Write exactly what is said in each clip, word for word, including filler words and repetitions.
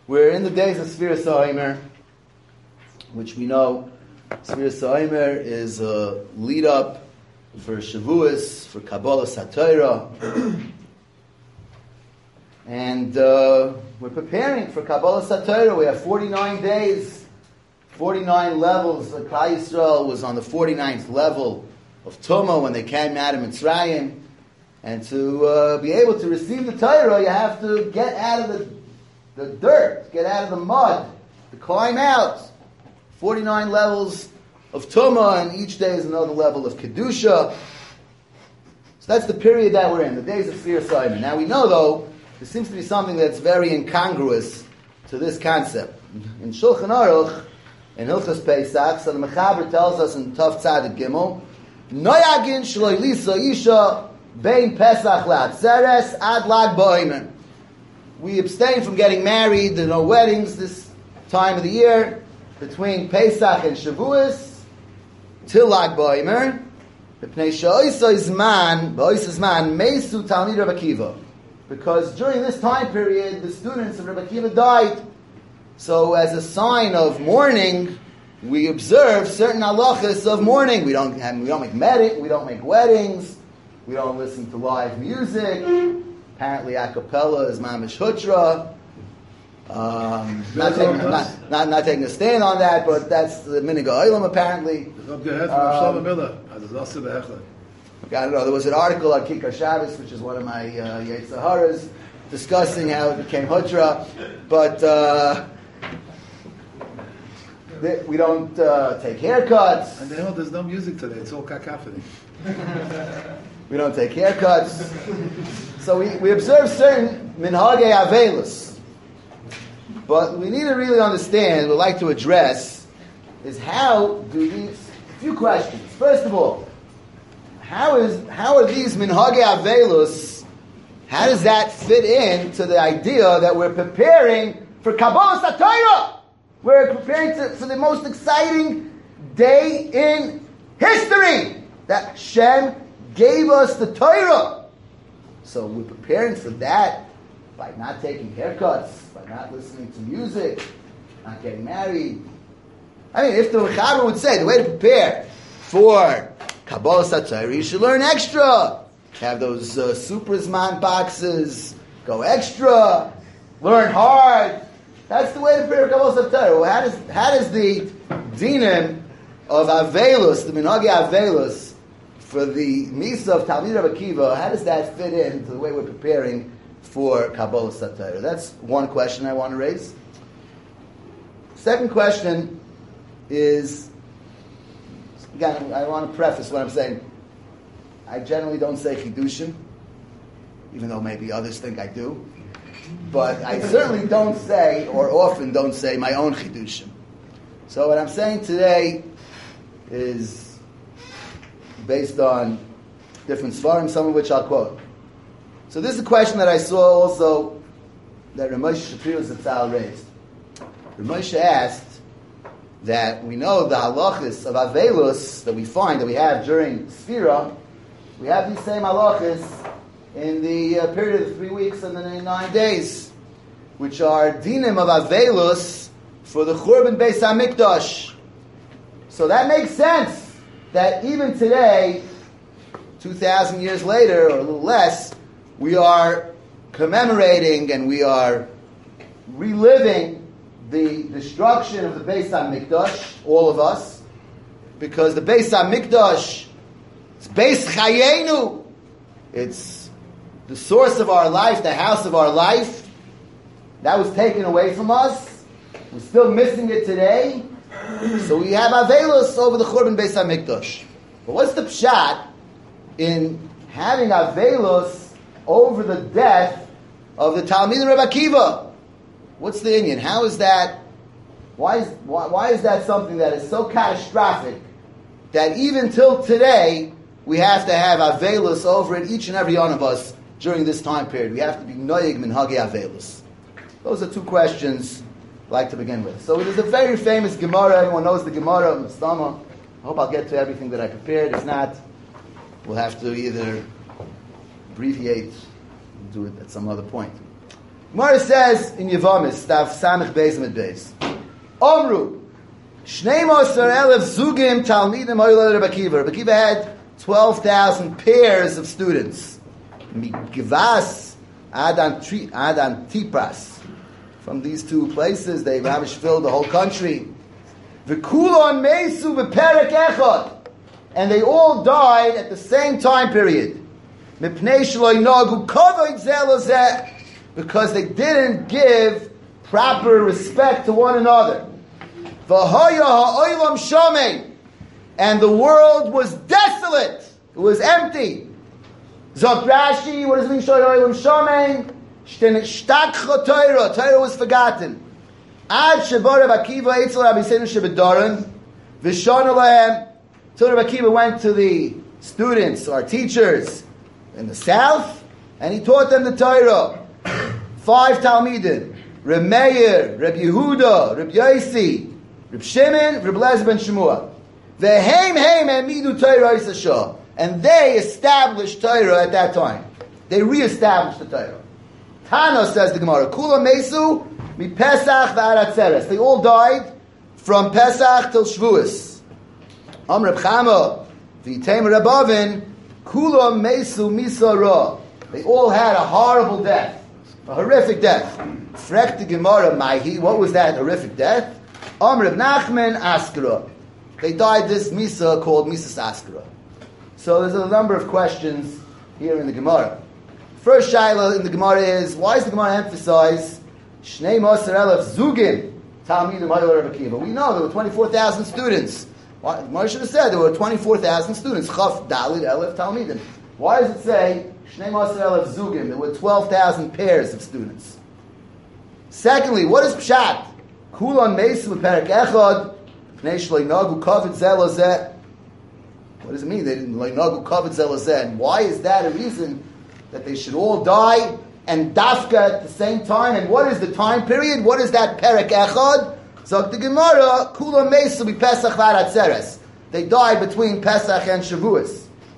We're in the days of Sfiras HaOmer, which we know Sfiras HaOmer is a lead-up for Shavuos, for Kabbalah Satorah. And uh, we're preparing for Kabbalah Satorah. We have forty-nine days, forty-nine levels. Klal Yisrael was on the forty-ninth level of Tumah when they came out of Mitzrayim. And to uh, be able to receive the Torah, you have to get out of the, the dirt, get out of the mud, to climb out. forty-nine levels of Tumah, and each day is another level of Kedusha. So that's the period that we're in, the days of Sfiras HaOmer. Now we know, though, there seems to be something that's very incongruous to this concept. In Shulchan Aruch, in Hilchos Pesach, so the Mechaber tells us in Tov Tzadik Gimel, Noyagin shlo ilisa isha bein Pesach la'atzeres ad lag ba'omer. We abstain from getting married, there are no weddings this time of the year, between Pesach and Shavuos, till lag ba'omer, b'pnei she'oisa zman, ba'oisa zman, meisu talmid Rabbi Akiva. Because during this time period, the students of Rabbi Akiva died. So as a sign of mourning, we observe certain halachas of mourning. We don't have, we don't make med- we don't make weddings. We don't listen to live music. Apparently, a cappella is mamish hutra. Um, not, taking, not, not, not taking a stand on that, but that's the minhag ha'olam apparently. Um, I don't know, there was an article on Kikar Shabbos, which is one of my uh, Yetzer Haras, discussing how it became Hutra, but uh, th- we don't uh, take haircuts. And they know there's no music today, it's all cacophony. We don't take haircuts. So we, we observe certain minhagei avelus. But we need to really understand, we'd like to address, is how do these, a few questions. First of all, How is how are these minhagei avelus? How does that fit in to the idea that we're preparing for Kabbalah Satorah? We're preparing to, for the most exciting day in history that Hashem gave us the Torah. So we're preparing for that by not taking haircuts, by not listening to music, not getting married. I mean, if the Mechaber would say the way to prepare for Kabbalah Satorah, you should learn extra. Have those uh, Super Zman boxes. Go extra. Learn hard. That's the way to prepare Kabbalah Satorah. Well, how does how does the dinim of Avelus, the minhagei Avelus, for the Misa of Talmid Rabbi Akiva, how does that fit into the way we're preparing for Kabbalah Satorah? That's one question I want to raise. Second question is, again, I want to preface what I'm saying. I generally don't say chidushim, even though maybe others think I do. But I certainly don't say, or often don't say, my own chidushim. So what I'm saying today is based on different svarim, some of which I'll quote. So this is a question that I saw also that Ramesh Shapiro Zatzal raised. Ramesh asked, that we know the halachas of Avelus that we find, that we have during Sfira, we have these same halachas in the uh, period of the three weeks and the nine days, which are dinim of Avelus for the Churban Beis HaMikdash. So that makes sense that even today, two thousand years later, or a little less, we are commemorating and we are reliving the destruction of the Beis HaMikdash, all of us, because the Beis HaMikdash, it's Beis Chayenu, it's the source of our life, the house of our life, that was taken away from us. We're still missing it today. So we have Avelus over the Churban Beis HaMikdash. But what's the pshat in having Avelus over the death of the Talmid Rabbi Akiva? What's the inyan? How is that? Why is why, why is that something that is so catastrophic that even till today we have to have Avelus over it, each and every one of us during this time period? We have to be noyig minhagei Avelus. Those are two questions I'd like to begin with. So it is a very famous Gemara. Everyone knows the Gemara, Mustama. I hope I'll get to everything that I prepared. If not, we'll have to either abbreviate and do it at some other point. Gemara says in Yevamis, Stav Samech Beis Amid Beis, Omru, Shnei Mosar Elef Zugim Talmidim Hoylel Rebbe Akiva. Rebbe Akiva had twelve thousand pairs of students. Migvas Adan Adan Tipras. From these two places, they ravish filled the whole country. V'kulon Meisu B'Perek Echad. And they all died at the same time period. Mipnei Shelo Yinagu Kavod Zeh Lozeh. Because they didn't give proper respect to one another. V'haya ha'olam shamei, and the world was desolate. It was empty. Zok Rashi, what does it mean? Ha'olam shamei, shtakcha Torah. Torah was forgotten. Ad sheba Reb Akiva eitzel Rabbeinu shebedaran v'shana lahem. So Reb Akiva went to the students, our teachers in the south, and he taught them the Torah. Five Talmidim, Reb Meir, Reb Yehuda, Reb Yosi, Reb Shimon, Reb Eliezer ben Shemua. Ve'heim heim emidu Torah Yisashah. And they established Torah at that time. They re-established the Torah. Tana, says the Gemara, Kula Mesu, mi Pesach v'ad Atzeres. They all died from Pesach till Shavuos. Am Reb Chama, v'yitem Reb Avin, Kula Mesu misara. They all had a horrible death. A horrific death. Frek the Gemara, Maihi. What was that horrific death? Amr Reb Nachman Askara. They died this Misa called Misas Askara. So there's a number of questions here in the Gemara. First shaila in the Gemara is, why does the Gemara emphasize Shnei Mosar Elef Zugim Talmidim Hoylel Rebbe Akiva? We know there were twenty-four thousand students. Why, the Gemara should have said there were twenty-four thousand students. Chaf Dalid Elef Talmidim. Why does it say Shnei Mosar Elef Zugim? There were twelve thousand pairs of students. Secondly, what is Pshat? Kulon Meisu Perek Echad Pnei Shlo Yinagu Kavod Zeh Lozeh. What does it mean? They didn't like Nagu Kavod Zeh Lozeh. And why is that a reason that they should all die and dafka at the same time? And what is the time period? What is that Perek Echad? So the Gemara, Kulon Meisu B'Pesach V'ad Atzeres. They died between Pesach and Shavuos.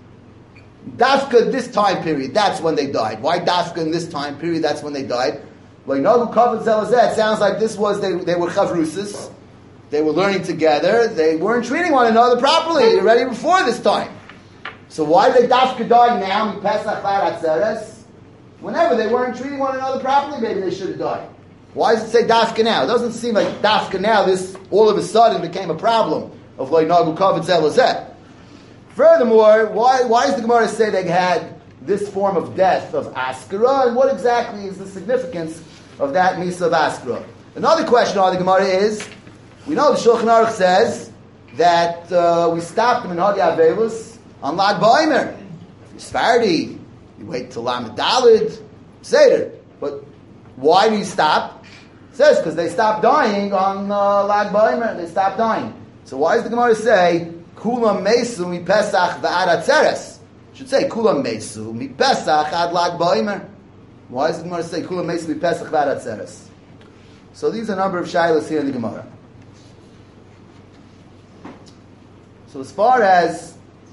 Dafka this time period, that's when they died. Why Dafka in this time period, that's when they died? Like Nagu Kavod Zeh Lozeh, it sounds like this was, they, they were Chavrusis. They were learning together. They weren't treating one another properly already before this time. So why did they Dafka die now? Pesach V'ad Atzeres. Whenever they weren't treating one another properly, maybe they should have died. Why does it say Dafka now? It doesn't seem like Dafka now, this all of a sudden became a problem of like Nagu Kavod Zeh Lozeh. Furthermore, why, why does the Gemara say they had this form of death of Askara, and what exactly is the significance of that Misa of Askara? Another question on the Gemara is, we know the Shulchan Aruch says that uh, we stopped the Minhagi Avelus on Lag Ba'omer. If you're Sephardi, you wait till Lamed Daled, Seder. But why do you stop? It says because they stopped dying on uh, Lag Ba'omer. They stopped dying. So why does the Gemara say Kula Mesu mi Pesach v'ad Atzeres? It should say Kula Mesu mi Pesach ad Lag Ba'omer. Why does the Gemara say Kula Mesu mi Pesach v'ad Atzeres? So these are a number of shaylas here in the Gemara. So as far as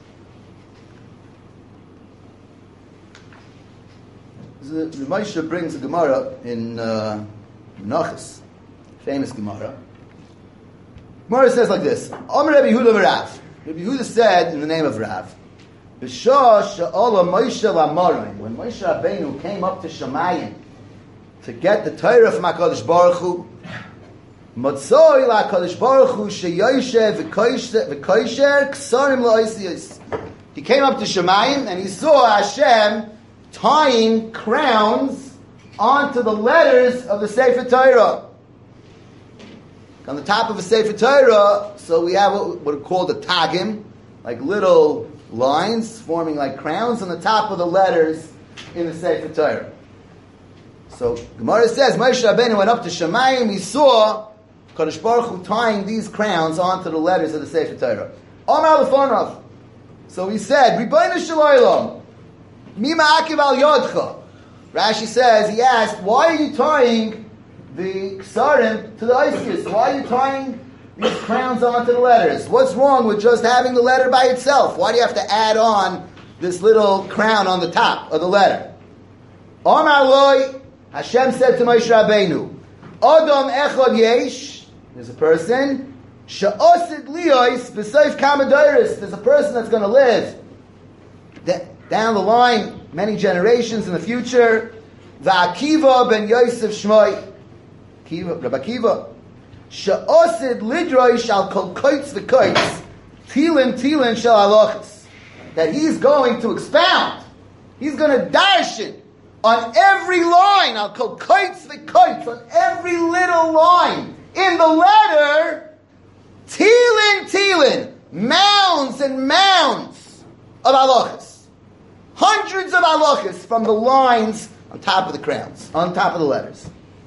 the, the Moshe brings a Gemara in uh, Menachos, famous Gemara. Gemara says like this: Amar Rabbi Yehuda v'Rav. Rabbi Yehuda said in the name of Rav, B'shah she'ala Moshe la'Amarim, when Moshe Rabbeinu came up to Shemayim to get the Torah from HaKadosh Baruch Hu, Matzoi la'Kadosh Baruch Hu she'yoshev v'koisher k'sarim la'osiyos. He came up to Shemayim and he saw Hashem tying crowns onto the letters of the Sefer Torah. On the top of a Sefer Torah, so we have what, what are called the tagim, like little lines forming like crowns on the top of the letters in the Sefer Torah. So Gemara says Moshe Rabbeinu went up to Shemayim. He saw Kadosh Baruch Hu tying these crowns onto the letters of the Sefer Torah. Amar Lefonav. So he said, Ribono shel olam, mi ma'akiv al yodcha. Rashi says, he asked, why are you tying the ksarim to the oiskis? Why are you tying these crowns onto the letters? What's wrong with just having the letter by itself? Why do you have to add on this little crown on the top of the letter? Amar loy Hashem said to Moshe Rabbeinu, Adam echad yesh, there's a person, she'osid liyos b'seif kamadairis, there's a person that's going to live down the line, many generations in the future, Va'akiva ben Yosef Shmoi, Rabbi Akiva, she'osid lidroish al kol koitz v'koitz, tilin tilin shel halachas, that he's going to expound, he's going to darshan on every line, al kol koitz v'koitz, on every little line in the letter, tilin tilin, mounds and mounds of halachas. Hundreds of halachas from the lines on top of the crowns, on top of the letters.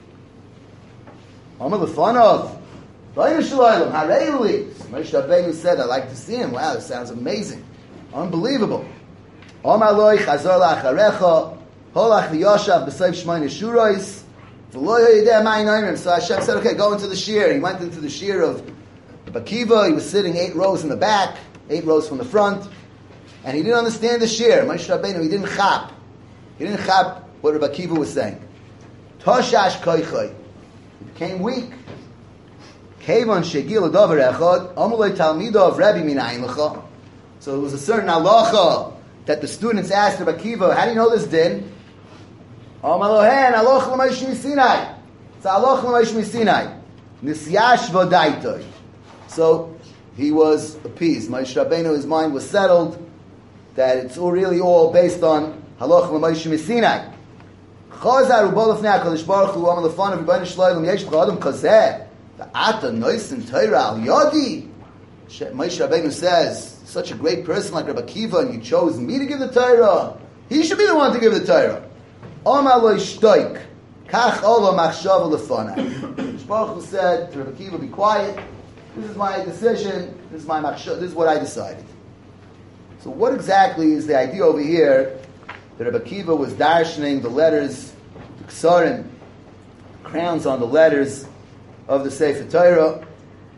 Amar lefanov, B'ayim shalayim, hareili. Moshe Rabbeinu said, "I'd like to see him." Wow, this sounds amazing, unbelievable. Amar loy chazor la'acharecha, holach liyoshav b'seif shmona shuros, v'lo yodeh ma'in oimrim. So Hashem said, "Okay, go into the shir." He went into the shir of Rabbi Akiva. He was sitting eight rows in the back, eight rows from the front. And he didn't understand the shir. Moshe Rabbeinu, he didn't chap. He didn't chap what Rabbi Akiva was saying. Toshash koichoi. He became weak. Kevon shegil adover echad, amulei talmidov Rebbe minayin lecha. So there was a certain halacha that the students asked Rabbi Akiva, how do you know this din? Amar lohen, halacha l'Moshe Sinai. It's halacha l'Moshe Sinai. Nisyash vodaitoi. So he was appeased. Moshe Rabbeinu, his mind was settled that it's all really all based on halacha l'Moshe Sinai. Chazar u'bo lefnei HaKadosh Baruch Hu amar lefanav Rebbeinu shloim yesh b'cha adam kazeh v'ata noisen Torah al yodi. Moshe Rabbeinu says, such a great person like Rabbi Akiva, and you chose me to give the Torah. He should be the one to give the Torah. Amar lo ishtoik kach olo machshava lefanai. HaKadosh Baruch Hu said to Rabbi Akiva, be quiet. This is my decision. This is my machshava. This is what I decided. So what exactly is the idea over here that Rabbi Akiva was darshaning the letters, the ksarim, crowns on the letters of the Sefer Torah?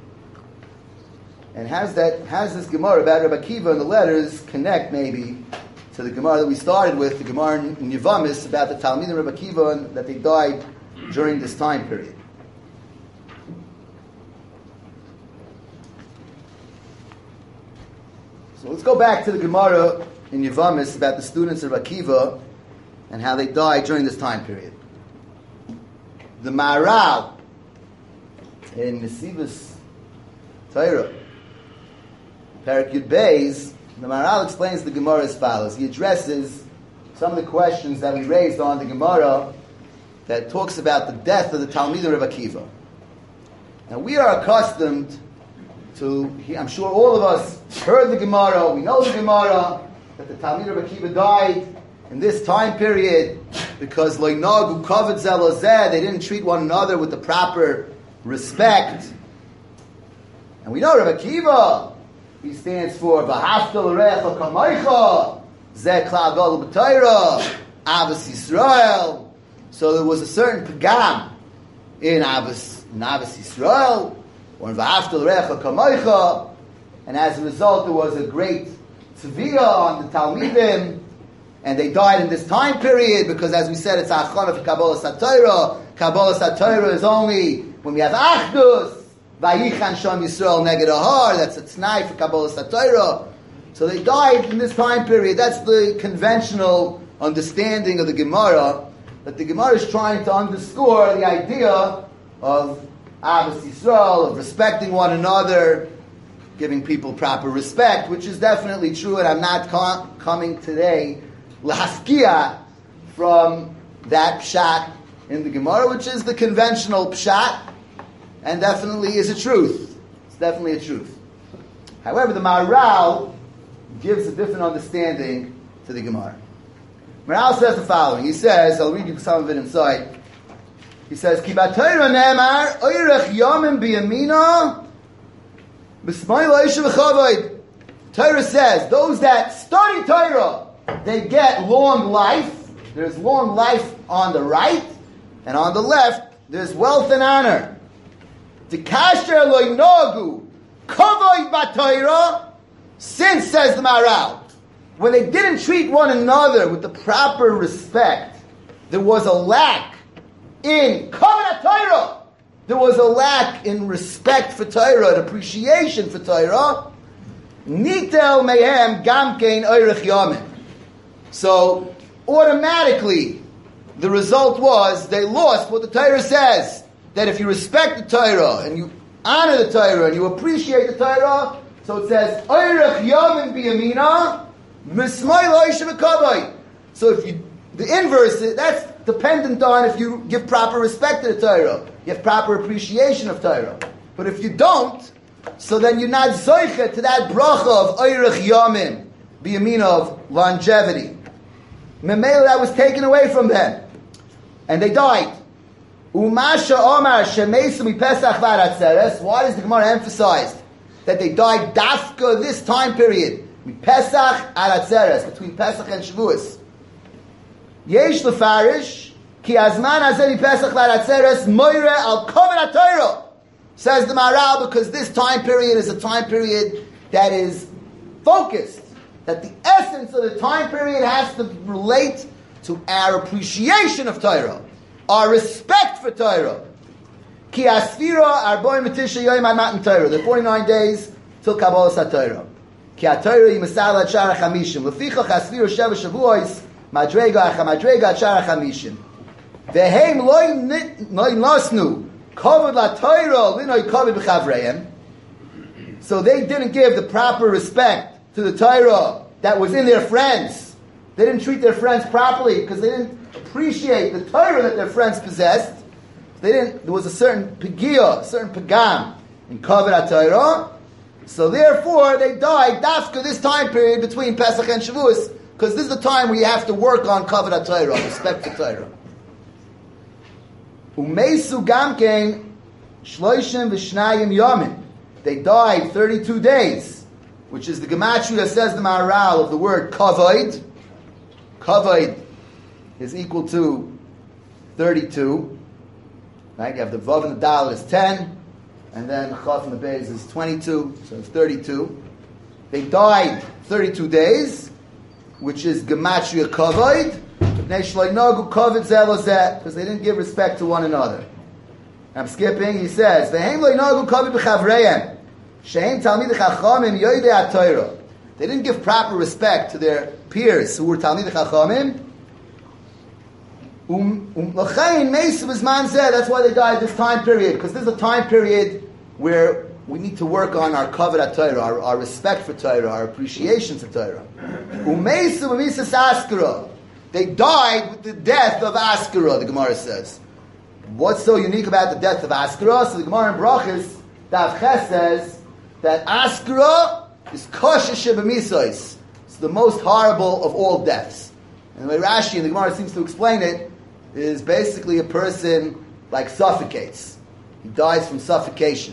And how's that, how's this Gemara about Rabbi Akiva and the letters connect maybe to the Gemara that we started with, the Gemara in Yevamis about the Talmidim Rabbi Akiva and that they died during this time period? So let's go back to the Gemara in Yevamis about the students of Akiva and how they died during this time period. The Maharal in Nesivos Torah, Perek Yud Beis, the Maharal explains the Gemara as follows. He addresses some of the questions that we raised on the Gemara that talks about the death of the Talmidim of Akiva. Now we are accustomed to, I'm sure all of us heard the Gemara, we know the Gemara, that the Talmid of Akiva died in this time period because lo nagu kavod zeh lo zeh, they didn't treat one another with the proper respect. And we know Rabbi Akiva, he stands for v'hafta l'recha kamaycha, zeh klal gadol b'Torah, Avos Yisrael. So there was a certain pagam in Avos, in Avos Yisrael, or in v'hafta l'recha kamaycha, and as a result there was a great tzviyah on the Talmidim, and they died in this time period because, as we said, it's achana for Kabbalah Satorah. Kabbalah Satorah is only when we have achdus, vayichan sham Yisrael neged ahar. That's a t'nai for Kabbalah Satorah. So they died in this time period. That's the conventional understanding of the Gemara, that the Gemara is trying to underscore the idea of Avos Yisrael, of respecting one another, giving people proper respect, which is definitely true, and I'm not com- coming today lahaskia from that pshat in the Gemara, which is the conventional pshat, and definitely is a truth. It's definitely a truth. However, the Maharal gives a different understanding to the Gemara. Maharal says the following. He says, I'll read you some of it inside. He says, Ki b'Torah ne'emar, oirech yomim b'yamina, b'smayil ha'ishav v'chavod. Torah says, those that study Torah, they get long life. There's long life on the right, and on the left, there's wealth and honor. T'kasher lo yinogu kavod b'Torah, since, says the Maharal, when they didn't treat one another with the proper respect, there was a lack in Kavanah Torah, there was a lack in respect for Torah, and appreciation for Torah, nitel mehem gamkein oirech yamin. So, automatically, the result was they lost what the Torah says, that if you respect the Torah, and you honor the Torah, and you appreciate the Torah, so it says, oirech yamin biyamina, mismay loishem ekavai. So if you, the inverse, that's dependent on if you give proper respect to the Torah, you have proper appreciation of Torah. But if you don't, so then you're not zoiche to that bracha of oirech yamin, biyamina, of longevity. Memela, that was taken away from them. And they died. Umasha Omar Shemesu mi Pesach v'Aratzeres. Why does the Gemara emphasize that they died dafka this time period? Mi Pesach Aratzeres, between Pesach and Shavuos. Yesh lefarish ki azman hazeh mi Pesach v'Aratzeres moire al Kavanah Torah. Says the Maharal, because this time period is a time period that is focused. That the essence of the time period has to relate to our appreciation of Torah, our respect for Torah. Ki asfira arboim v'tisha yoyim ad matan Torah. The forty-nine days till Kabbalas HaTorah. Ki ha-Torah yimasal ad shara chamishim. Lefichach asfira sheva shavuos madrega acha madrega ad shara chamishim. Vehem loy nosnu kavod la Torah linoy kavod b'chavreihem. So they didn't give the proper respect to the Torah that was in their friends. They didn't treat their friends properly because they didn't appreciate the Torah that their friends possessed. They didn't. There was a certain pigiyah, a certain pagam in Kavod HaTorah. So therefore, they died dafka this time period between Pesach and Shavuos, because this is the time where you have to work on Kavod HaTorah, respect for Torah. Umeisu gamkein shloishim v'shnayim yamin. They died thirty-two days, which is the gematria that says the Maharal of the word kavod. Kavod is equal to thirty-two. Right? You have the vav and the dal is ten, and then chaf and the beis is twenty-two, so it's thirty-two. They died thirty-two days, which is gematria kavod. Because they didn't give respect to one another. I'm skipping. He says, "V'hem lo yinagu kavod b'chavreihem, shehem talmidei chachamim yoidei ha-Torah." They didn't give proper respect to their peers who were talmidei chachamim. Um, um, that's why they died this time period, because this is a time period where we need to work on our kavod ha-Torah, our, our respect for Torah, our appreciation for Torah. They died with the death of Askara, the Gemara says. What's so unique about the death of Askara? So the Gemara in Brachos, Daf Ches says that Askara is kosher shebemisos. It's the most horrible of all deaths. And the way Rashi in the Gemara seems to explain it is basically a person like suffocates. He dies from suffocation.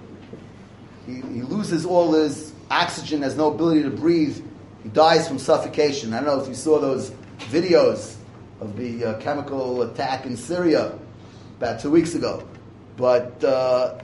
He, he loses all his oxygen, has no ability to breathe. He dies from suffocation. I don't know if you saw those videos of the uh, chemical attack in Syria about two weeks ago, but uh,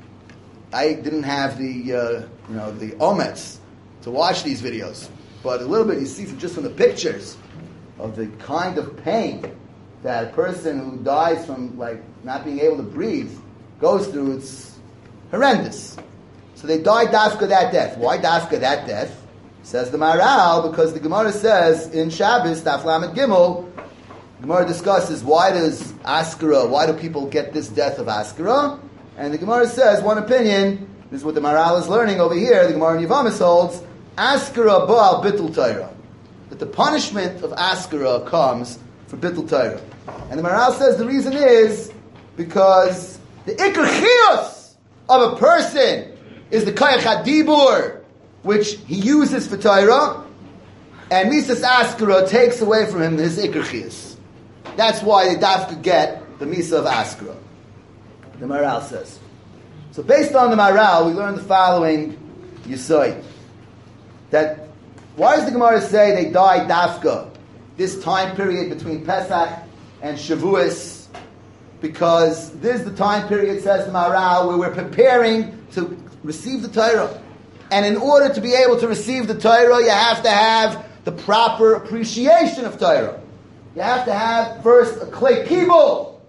I didn't have the uh, you know the omets to watch these videos. But a little bit you see from just from the pictures of the kind of pain that a person who dies from like not being able to breathe goes through. It's horrendous. So they died dafka that death. Why dafka that death? Says the Maharal, because the Gemara says in Shabbos, Daf Lamed Gimel, the Gemara discusses why does Askara, why do people get this death of Askara? And the Gemara says, one opinion, this is what the Maharal is learning over here, the Gemara in Yevamos holds, Askara Baal Bittul Torah. That the punishment of Askara comes for Bittul Torah. And the Maharal says the reason is because the Iker Chiyus of a person is the Kayach HaDibur, which he uses for Torah, and Misas Askara takes away from him his Iker Chiyus. That's why they dafka get the Misa of Askara. The Maharal says. So based on the Maharal, we learn the following Yesod. That, why does the Gemara say they died dafka, this time period between Pesach and Shavuos? Because this is the time period, says the Maharal, where we're preparing to receive the Torah. And in order to be able to receive the Torah, you have to have the proper appreciation of Torah. You have to have first a klei kibul,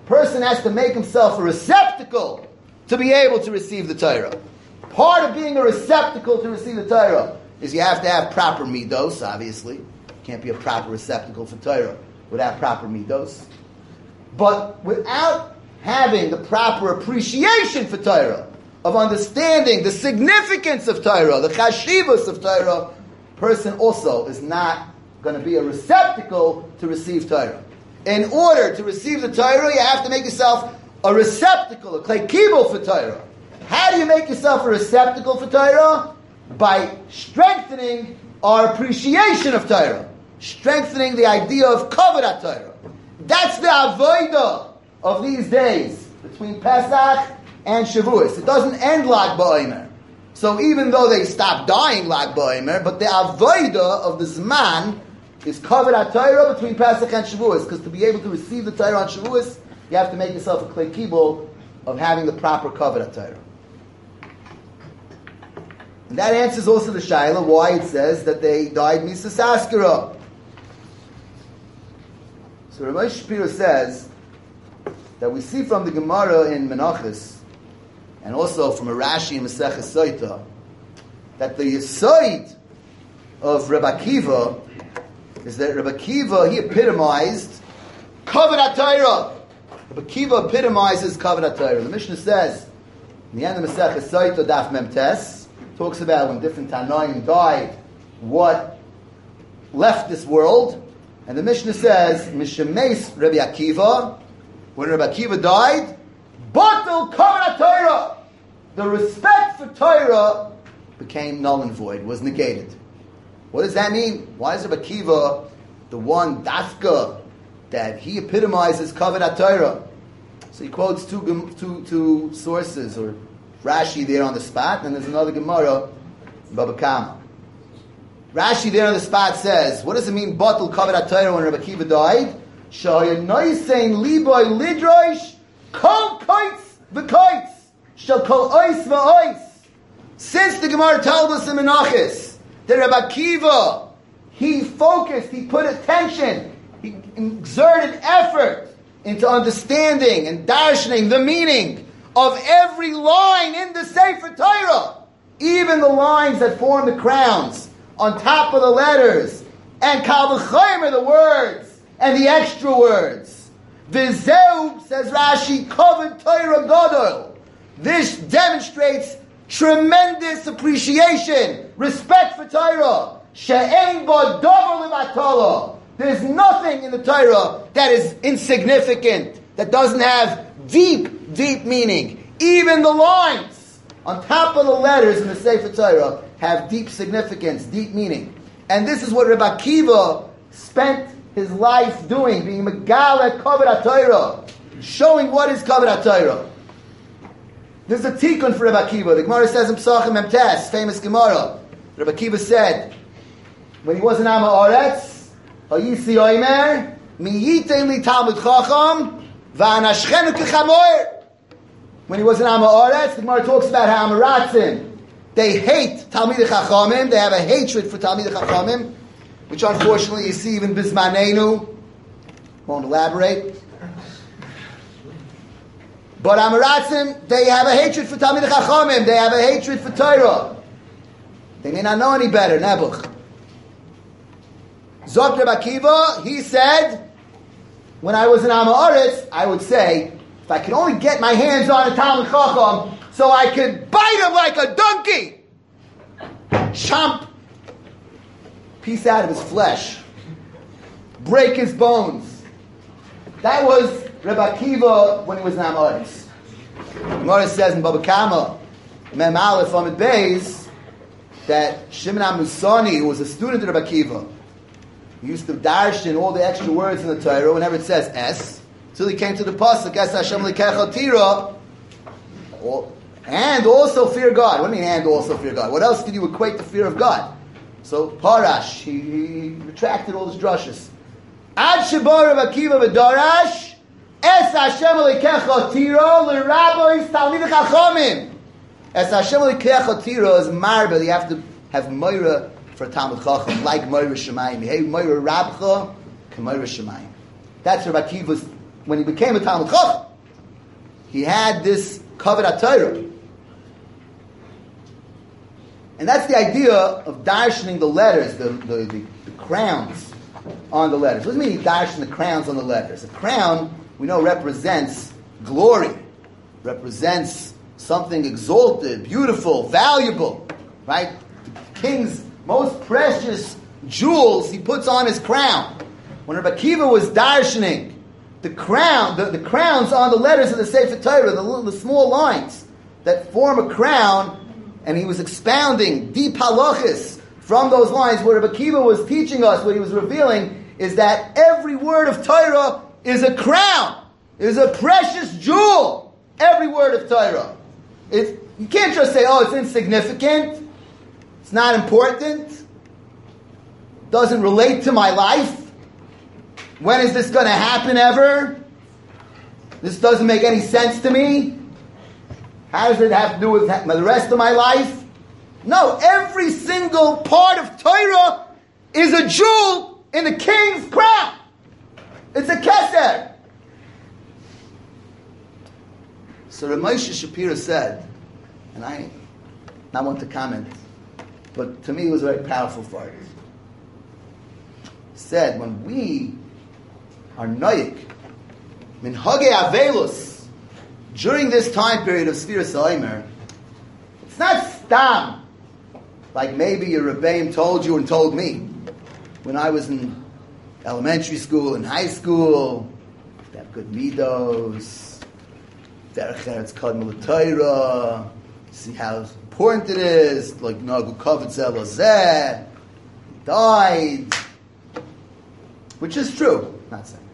person has to make himself a receptacle to be able to receive the Torah. Part of being a receptacle to receive the Torah is you have to have proper midos, obviously. You can't be a proper receptacle for Torah without proper midos. But without having the proper appreciation for Torah, of understanding the significance of Torah, the chashivas of Torah, person also is not going to be a receptacle to receive Torah. In order to receive the Torah, you have to make yourself a receptacle, a klei kibul for Torah. How do you make yourself a receptacle for Torah? By strengthening our appreciation of Torah, strengthening the idea of kavod Torah. That's the avodah of these days between Pesach and Shavuos. It doesn't end Lag BaOmer. So even though they stop dying Lag BaOmer, but the avodah of the Zman is kavod Torah between Pesach and Shavuos, because to be able to receive the Torah on Shavuos, you have to make yourself a klei kibul of having the proper kavod Torah. And that answers also the shaila why it says that they died Misas Askara. So Rav Moshe Shapiro says that we see from the Gemara in Menachos, and also from a Rashi in Maseches Soita, that the Yesod of Rebbe Akiva is that Rebbe Akiva, he epitomized Kavod Torah. Rebbe Akiva epitomizes Kavod Torah. The Mishnah says, in the end of Maseches Soita, Daf Mem Tes, talks about when different Tanoim died, what left this world. And the Mishnah says, Mishemes Rebbe Akiva, when Rebbe Akiva died, Batel Kavod Torah. The respect for Torah became null and void, was negated. What does that mean? Why is Rebbe Akiva the one dafka that he epitomizes Kavod Torah? So he quotes two, two, two sources, or Rashi there on the spot, and there's another Gemara, Baba Kama. Rashi there on the spot says, what does it mean, Batel Kavod Torah, when Rebbe Akiva died? Shaya noisein liboy lidroish kol kites v'kites shall kol ois v'ois. Since the Gemara told us in Menachos that Rebbe Akiva, he focused, he put attention, he exerted effort into understanding and darshaning the meaning of every line in the Sefer Torah, even the lines that form the crowns on top of the letters, and kal v'chomer, the words and the extra words. V'zeu, says Rashi, kavod Torah gadol. This demonstrates tremendous appreciation, respect for Torah. She'ein bo davar levatala. There's nothing in the Torah that is insignificant, that doesn't have deep, deep meaning. Even the lines on top of the letters in the Sefer Torah have deep significance, deep meaning. And this is what Rebbe Akiva spent his life doing, being Megala Kavod Torah, showing what is Kavod Torah. There's a tikkun for Rebbe Akiva. The Gemara says in Pesachim Mem Tes, famous Gemara, Rebbe Akiva said, when he was in Am Haaretz, Hayisi Omer, Mi yitein li Talmud Chacham, va'anashchenu k'chamoir. When he was in Am Haaretz, the Gemara talks about how Amaratzim, they hate Talmidei Chachamim, they have a hatred for Talmidei Chachamim, which unfortunately you see even Bismanenu. Won't elaborate. But Amaratzim, they have a hatred for Talmidei Chachamim, they have a hatred for Torah. They may not know any better, Nebuch. Zok Rebbe Akiva, he said, when I was in Am Haaretz, I would say, if I could only get my hands on a Talmid Chacham, so I could bite him like a donkey, chomp piece out of his flesh, break his bones. That was Rebbe Akiva when he was in Am Haaretz. Gemara says in Baba Kama, Mem Aleph Amud Beis, that Shimon HaMusani, who was a student of Rebbe Akiva, he used to darshan all the extra words in the Torah whenever it says S, till he came to the pasuk Es Hashem Likecha Tira, and also fear God. What do you mean, and also fear God? What else did you equate the fear of God? So Parash, he, he retracted all his drushes. Ad Shebar Rebbe Akiva v'darash Es Hashem Likecha Tira l'Rabbois Talmidei Chachamim. Es Hashem Likecha Tira is marba. You have to have Moira for Talmud Chacham, like Moira Shemayim. Hey, Moira Rabcha, Moira Shemayim. That's Rebbe Akiva's when he became a Talmud Chacham, he had this Kavod HaTorah. And that's the idea of darshaning the letters, the, the, the, the crowns on the letters. What does it mean darshan the crowns on the letters? A crown, we know, represents glory, represents something exalted, beautiful, valuable, right? The king's most precious jewels he puts on his crown. When Rabbi Akiva was darshaning the crown, the, the crowns on the letters of the Sefer Torah, the, little, the small lines that form a crown, and he was expounding deep halachis from those lines. What Rabbi Akiva was teaching us, what he was revealing, is that every word of Torah is a crown, is a precious jewel. Every word of Torah. It's, you can't just say, oh, it's insignificant, it's not important, doesn't relate to my life. When is this going to happen ever? This doesn't make any sense to me. How does it have to do with the rest of my life? No, every single part of Torah is a jewel in the king's crown. It's a keser. So Rav Moshe Shapiro said, and I not want to comment, but to me it was a very powerful part. Said, when we are noyik, minhage avelus, during this time period of Sfiras HaOmer, it's not stam, like maybe your Rebbeim told you and told me. When I was in elementary school and high school, they have good midos, derech eretz kadmul Torah, see how important it is, like nagu kavod zeh lozeh, died, which is true, not saying.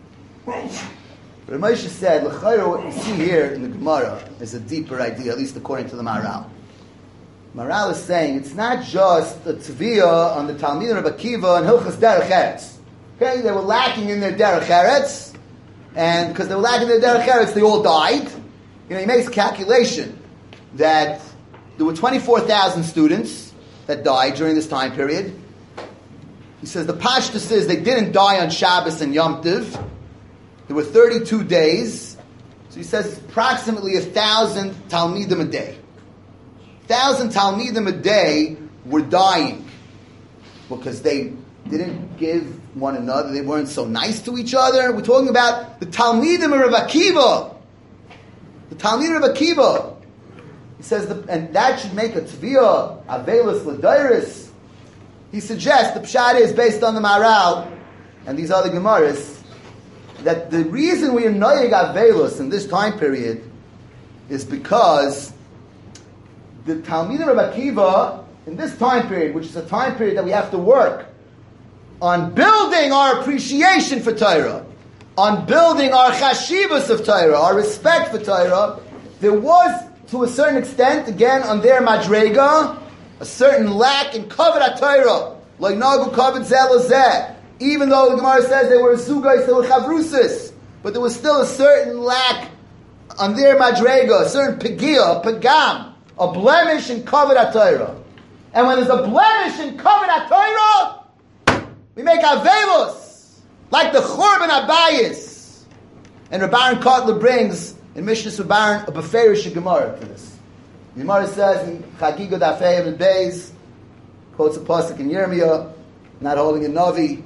But Moshe said, l'chayra, what we see here in the Gemara is a deeper idea, at least according to the Maharal. Maharal is saying it's not just a tzviyah on the Talmidim of Akiva and Hilchas Derech Eretz. Okay, they were lacking in their Derech Eretz, and because they were lacking in their Derech Eretz, they all died. You know, he makes a calculation that there were twenty-four thousand students that died during this time period. He says the Pashtus is they didn't die on Shabbos and Yom Tov. There were thirty-two days. So he says it's approximately a thousand Talmidim a day. Thousand Talmidim a day were dying because they didn't give one another. They weren't so nice to each other. We're talking about the Talmidim of Rav Akiva. The Talmidim of Rav Akiva. He says, the, and that should make a tviyah, avelus l'dairis. He suggests, the pshat is based on the Maharal and these other Gemaras, that the reason we are noyeg avelus in this time period is because the Talmidim of Rav Akiva, in this time period, which is a time period that we have to work on building our appreciation for Torah, on building our chashivas of Torah, our respect for Torah, there was, to a certain extent, again, on their madrega, a certain lack in kavod HaTorah, like nagu kavod zeh lozeh. Even though the Gemara says they were zugais, they were chavrusis, but there was still a certain lack on their madrega, a certain pegia, a pagam, a blemish in kavod HaTorah. And when there's a blemish in kavod HaTorah, we make avelus, like the Churban Abayis. And Rabban Kotler brings in Mishnah Rabban a beferish Gemara to this. The Gemara says in Chagiga Dafei and Beis, quotes a pasuk in Yirmiyah, not holding a Navi.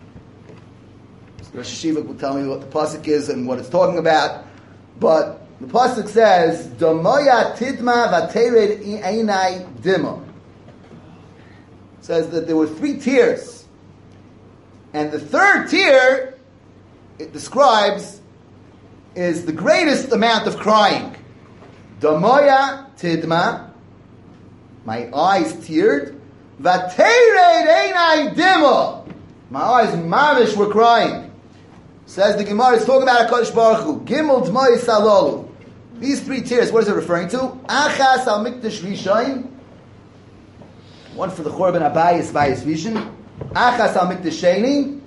Rosh Hashiva will tell me what the pasuk is and what it's talking about. But the pasuk says, Domoya tidma v'tered einai dima. It says that there were three tiers. And the third tier, it describes, is the greatest amount of crying. Damoya tidma, my eyes teared. Vatered einai dima, my eyes mamish were crying. Says the Gemara, it's talking about HaKadosh Baruch Hu. Gimel d'moy salolu. These three tiers, what is it referring to? Achas al mikdash rishon, one for the Churban Abayis Bayis Rishon. Achas al mikdash sheni,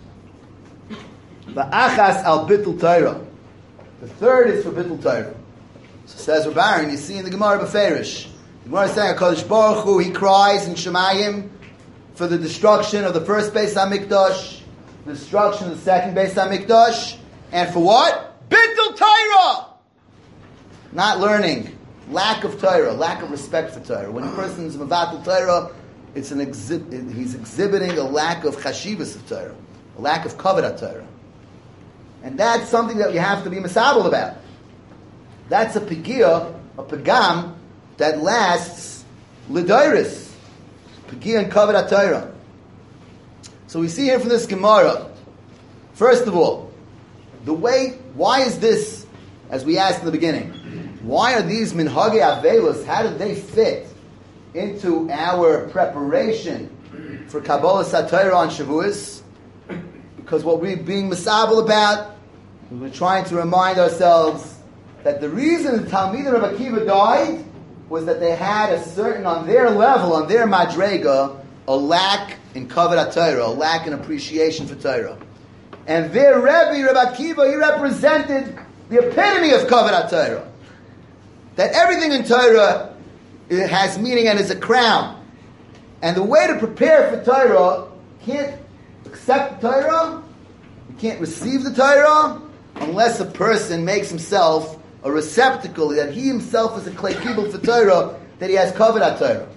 va'achas al bittul Torah. The third is for bittul Torah. So says Rabban, you see in the Gemara Beferish, the Gemara is saying HaKadosh Baruch Hu, he cries in Shemayim for the destruction of the first Beis HaMikdash, the destruction of the second Beis HaMikdash, And for what? Bittul Torah! Not learning. Lack of Torah. Lack of respect for Torah. When a person is Mevatel Torah, it's an exhi- he's exhibiting a lack of chashivas of Torah. A lack of kavod Torah. And that's something that we have to be misabel about. That's a pegia, a pagam, that lasts l'dairis. Pegia and kavod Torah. So we see here from this Gemara, first of all, the way, why is this, as we asked in the beginning, why are these minhagei avelos, how did they fit into our preparation for Kabbalah Satira on Shavuos? Because what we're being misabel about, we're trying to remind ourselves that the reason the Talmidim of Akiva died was that they had a certain, on their level, on their madrega, a lack in kavod Torah, a lack in appreciation for Torah. And their Rebbe, Rebbe Akiva, he represented the epitome of kavod Torah. That everything in Torah it has meaning and is a crown. And the way to prepare for Torah, you can't accept the Torah, you can't receive the Torah, unless a person makes himself a receptacle, that he himself is a clay kibble for Torah, that he has kavod Torah.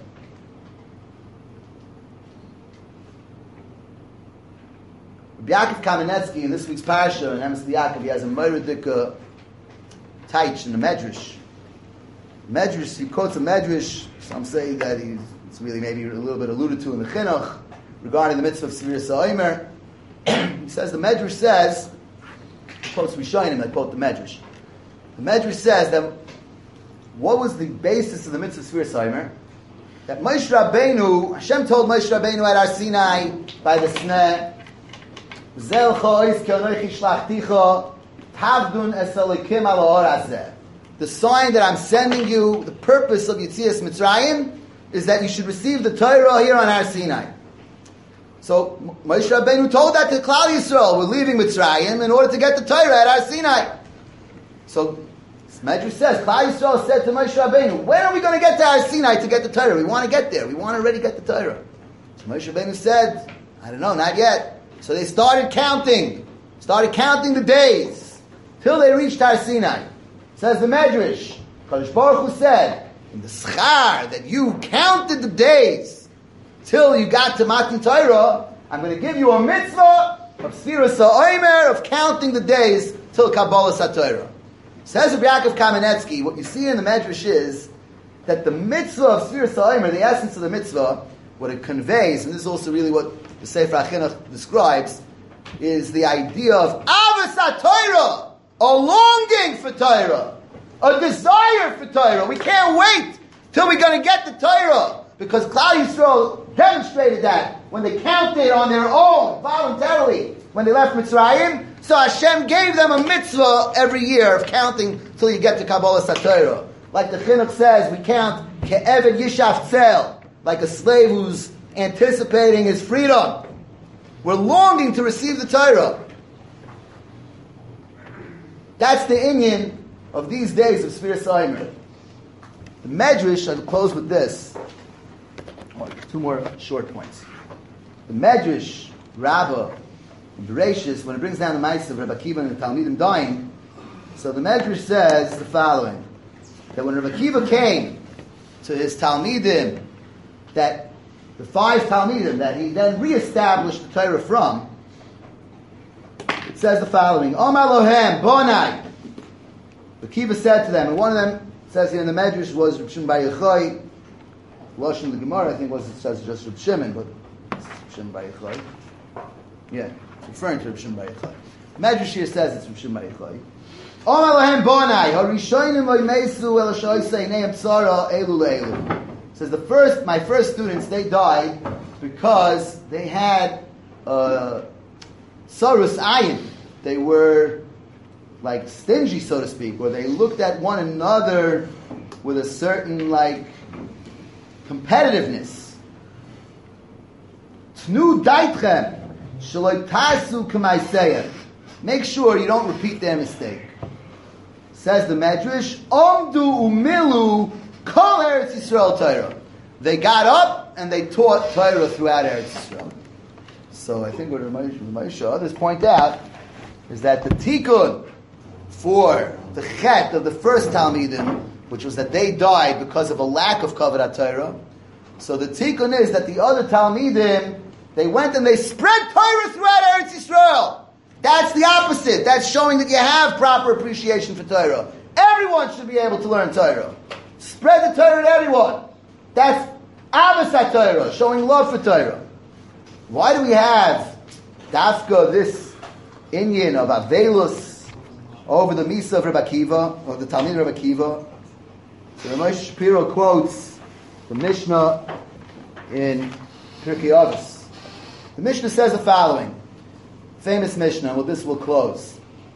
Yaakov Kamenetsky, in this week's parasha, in Emes Yaakov, he has a Meiridik uh, Taich in the Medrash. Medrash, he quotes a Medrash, some say that he's, it's really maybe a little bit alluded to in the Chinuch, regarding the mitzvah of Sevir Sa'omer. He says, the Medrash says, he quotes Rishonim, I quote the Medrash. The Medrash says that, what was the basis of the mitzvah of Sevir Sa'omer? That Moshe Rabbeinu, Hashem told Moshe Rabbeinu at Har Sinai, by the Sneh, the sign that I'm sending you, the purpose of Yetzias Mitzrayim, is that you should receive the Torah here on Har Sinai. So Moshe Rabbeinu told that to Klal Yisrael, we're leaving Mitzrayim in order to get the Torah at Har Sinai. So Medrash says, Klal Yisrael said to Moshe Rabbeinu, when are we going to get to Har Sinai to get the Torah? We want to get there. We want to already get the Torah. So Moshe Rabbeinu said, I don't know, not yet. So they started counting, started counting the days, till they reached Har Sinai. Says the Medrash, Kadosh Baruch Hu said, in the schar, that you counted the days, till you got to Matan Torah, I'm going to give you a mitzvah of Sfiras HaOmer, of counting the days, till Kabbalah SaTorah. Says Rabbi Yaakov Kamenetsky, what you see in the Medrash is, that the mitzvah of Sfiras HaOmer, the essence of the mitzvah, what it conveys, and this is also really what the Sefer HaChinuch describes, is the idea of Avos HaTorah, a longing for Torah, a desire for Torah. We can't wait till we're going to get the Torah, because Klal Yisrael demonstrated that when they counted on their own, voluntarily, when they left Mitzrayim. So Hashem gave them a mitzvah every year of counting till you get to Kabbalah SaTorah. Like the Chinuch says, we count Ke'eved Yishav Tzel, like a slave who's anticipating his freedom. We're longing to receive the Torah. That's the inyan of these days of Sfiras HaOmer. The Medrash, I'll close with this. Oh, two more short points. The Medrash, Rabbah, and Bereshis, when it brings down the Ma'aseh of Rabbi Akiva and the Talmidim dying, so the Medrash says the following, that when Rabbi Akiva came to his Talmidim, that the five Talmidim that he then reestablished the Torah from, it says the following, Omar Lohem, Bonai. Akiva said to them, and one of them, says here in the Medrash, was Reb Shimon Bar Yochai. Lashon in the Gemara, I think was it says just Reb Shimon, but it's Reb Shimon Bar Yochai. Yeah, it's referring to Reb Shimon Bar Yochai. Medrash here says it's Reb Shimon Bar Yochai. Omar Lohem, Bonai, Harishonim Oimesu El Shoisei Neim Tzara Elu Le'elu. Says the first, my first students, they died because they had uh, sarus ayin. They were like stingy, so to speak, where they looked at one another with a certain like competitiveness. Tnu daitchem shaloi tasu k'maiseyah. Make sure you don't repeat their mistake. Says the Medrash, Omdu umilu Kol Eretz Yisrael Torah. They got up and they taught Torah throughout Eretz Yisrael. So I think what Ramesha, others point out is that the tikkun for the chet of the first Talmidim, which was that they died because of a lack of kavod Torah. So the tikkun is that the other Talmidim, they went and they spread Torah throughout Eretz Yisrael. That's the opposite. That's showing that you have proper appreciation for Torah. Everyone should be able to learn Torah. Spread the Torah to everyone. That's Ahavas Torah, showing love for Torah. Why do we have dafka, this inyan of Avelus over the Misa of Rebbe Akiva, or the Talmid of Rebbe Akiva? So Ramesh Shapiro quotes the Mishnah in Pirkei Avos. The Mishnah says the following, famous Mishnah, well this will close.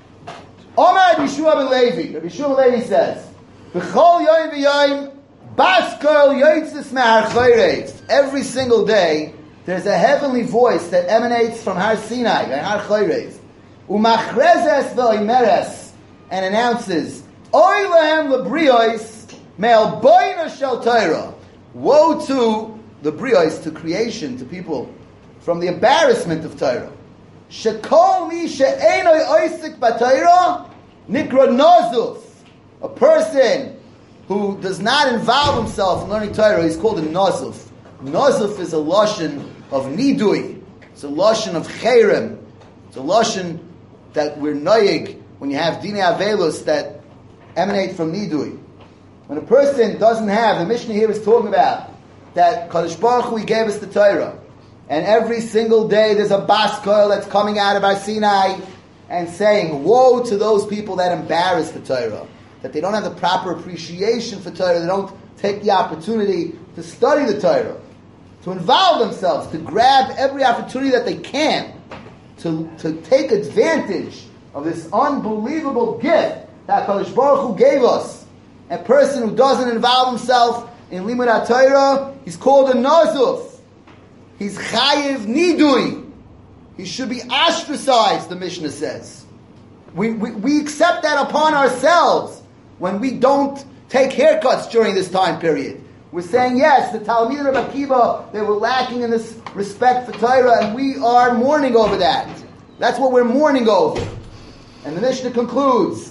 Omar Yeshua ben Levi, Rabbi Yeshua ben Levi says, B'chol yoyim v'yoyim, bas kol yoytzis me'ar chayreitz. Every single day, there's a heavenly voice that emanates from Har Sinai, Har Chayreitz. Umachrezes v'oimeres, and announces, Oy lehem lebriois, me'al boina shel Torah. Woe to the briois, to creation, to people, from the embarrassment of Torah. Shekol mi she'enoi oisik b'Torah, nikra nozuf. A person who does not involve himself in learning Torah, he's called a nozuf. Nozuf is a lashon of nidui. It's a lashon of cherem. It's a lashon that we're noyig when you have dine avelus that emanate from nidui. When a person doesn't have, the Mishnah here is talking about that Kadosh Baruch Hu, He gave us the Torah, and every single day there's a bas kol that's coming out of Har Sinai and saying, woe to those people that embarrass the Torah, that they don't have the proper appreciation for Torah, they don't take the opportunity to study the Torah, to involve themselves, to grab every opportunity that they can, to, to take advantage of this unbelievable gift that HaKadosh Baruch Hu gave us. A person who doesn't involve himself in Limud HaTorah, he's called a Nozuf. He's Chayiv Nidui. He should be ostracized, the Mishnah says. We, we, we accept that upon ourselves when we don't take haircuts during this time period. We're saying, yes, the Talmid of Rebbe Akiva, they were lacking in this respect for Torah, and we are mourning over that. That's what we're mourning over. And the Mishnah concludes,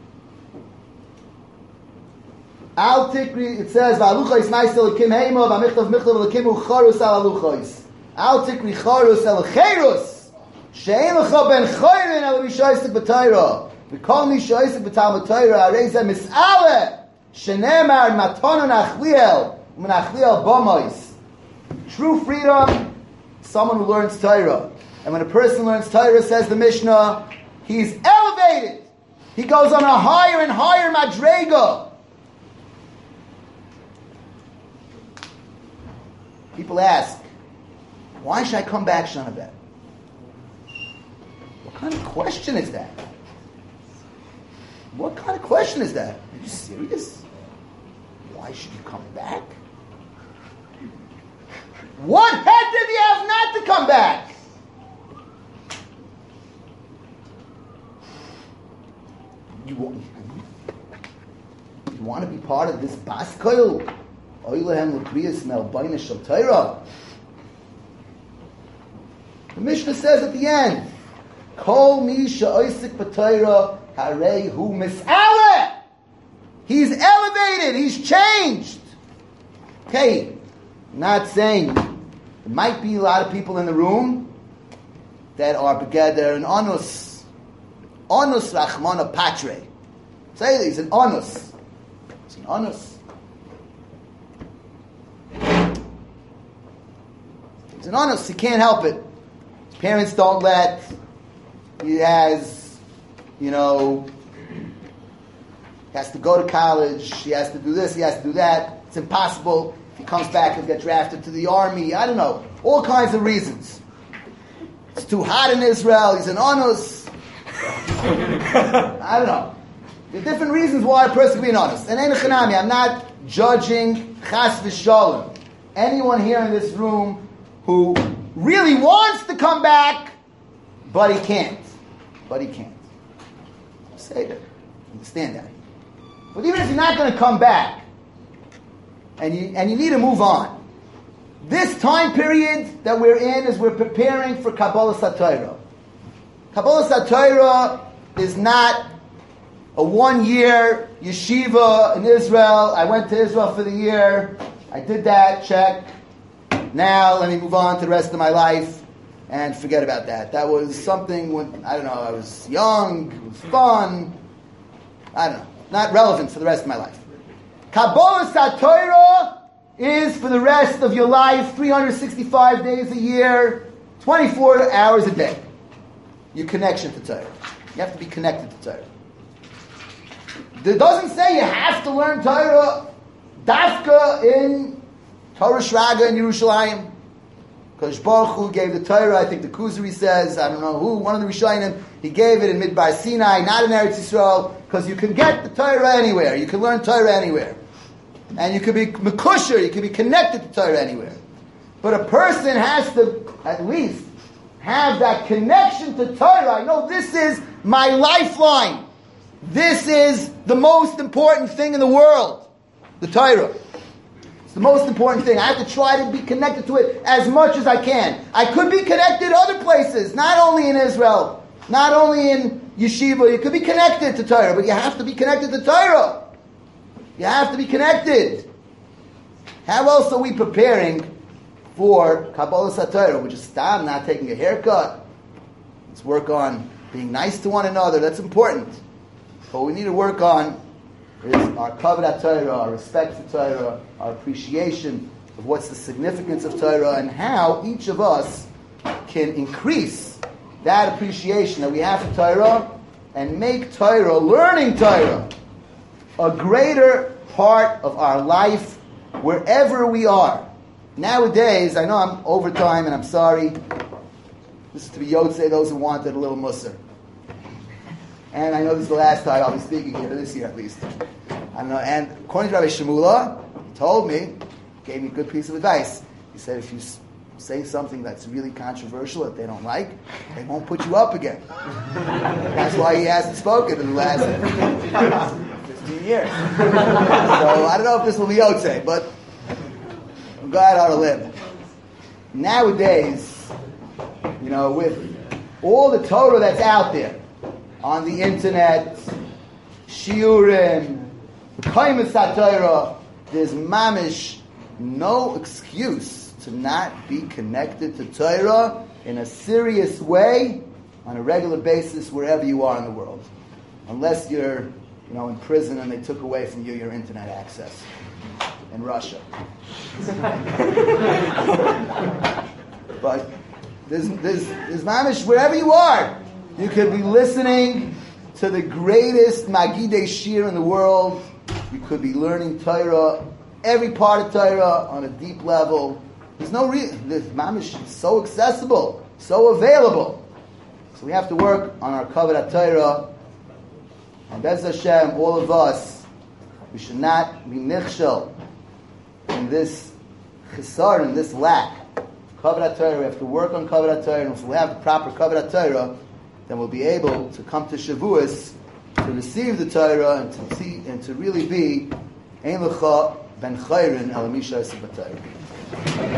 Al Tikri, it says, V'aluchos ma'aseh l'kim heimo, v'amichtav michtav l'kim u'charus al aluchos. Al Tikri charus el cherus, she'en l'cha ben chayrin el mishaysik b'Torah. V'kol mishaysik b'Talmud Torah, arei zeh mis'aleh, she'nemar matonon achliel, u'menachliel bomois. True freedom, someone who learns Torah. And when a person learns Torah, says the Mishnah, he's elevated. He goes on a higher and higher madrega. People ask, why should I come back, Shanabet? What kind of question is that? What kind of question is that? Are you serious? Why should you come back? What head did you have not to come back? You want, you want to be part of this bas kol? Oilehem l'kriyas me'albayna shel Torah. The Mishnah says at the end, Kol mi she'oisik b'Torah harei hu mis'aleh. He's elevated. He's changed. Okay, I'm not saying there might be a lot of people in the room that are together an onus, onus rachmana patre. Say he's an onus. It's an onus. He's an honest, he can't help it. His parents don't let. He has, you know, he has to go to college, he has to do this, he has to do that. It's impossible. If he comes back, he'll get drafted to the army. I don't know. All kinds of reasons. It's too hot in Israel, he's an honest. I don't know. There are different reasons why a person can be an honest. And Ein Chanami, I'm not judging Chas v'Shalom. Anyone here in this room who really wants to come back, but he can't. But he can't. Say that. Understand that. But even if you're not going to come back, and you and you need to move on, this time period that we're in is we're preparing for Kabbalas HaTorah. Kabbalas HaTorah is not a one-year yeshiva in Israel. I went to Israel for the year. I did that, check. Now let me move on to the rest of my life and forget about that. That was something when, I don't know, I was young, it was fun. I don't know, not relevant for the rest of my life. Kabbalas HaTorah is for the rest of your life, three hundred sixty-five days a year, twenty-four hours a day. Your connection to Torah. You have to be connected to Torah. It doesn't say you have to learn Torah dafka in Torah Shraga in Yerushalayim. Because Baruch Hu gave the Torah, I think the Kuzari says, I don't know who, one of the Rishonim, he gave it in Midbar Sinai, not in Eretz Yisrael, because you can get the Torah anywhere. You can learn Torah anywhere. And you can be mekusher, you can be connected to Torah anywhere. But a person has to, at least, have that connection to Torah. I know this is my lifeline. This is the most important thing in the world. The Torah. It's the most important thing. I have to try to be connected to it as much as I can. I could be connected other places, not only in Israel, not only in yeshiva. You could be connected to Torah, but you have to be connected to Torah. You have to be connected. How else are we preparing for Kabbalas HaTorah? We're just stop, not taking a haircut. Let's work on being nice to one another. That's important. But what we need to work on is our kavod Torah, our respect for Torah, our appreciation of what's the significance of Torah, and how each of us can increase that appreciation that we have for Torah and make Torah, learning Torah, a greater part of our life wherever we are. Nowadays, I know I'm over time and I'm sorry. This is to be Yotzei, those who wanted a little musar. And I know this is the last time I'll be speaking here, this year at least. I don't know. And according to Rabbi Shemula, he told me, gave me a good piece of advice. He said, if you say something that's really controversial that they don't like, they won't put you up again. That's why he hasn't spoken in the last fifteen years. So I don't know if this will be Yotzei, but God ought to live. Nowadays, you know, with all the Torah that's out there, on the internet, shiurim, kaimas HaTorah, there's mamish no excuse to not be connected to Torah in a serious way on a regular basis wherever you are in the world. Unless you're, you know, in prison and they took away from you your internet access in Russia. But there's, there's, there's mamish wherever you are. You could be listening to the greatest Magidei Shir in the world. You could be learning Torah, every part of Torah on a deep level. There's no reason. This mamish is so accessible, so available. So we have to work on our kavod Torah. And Bez Hashem, all of us, we should not be nichshel in this chisar, in this lack. Kavod Torah, we have to work on kavod Torah, and if we have the proper kavod Torah, then we'll be able to come to Shavuos to receive the Torah and to see and to really be Ein Lecha Ben Chayrin Al Misha Torah.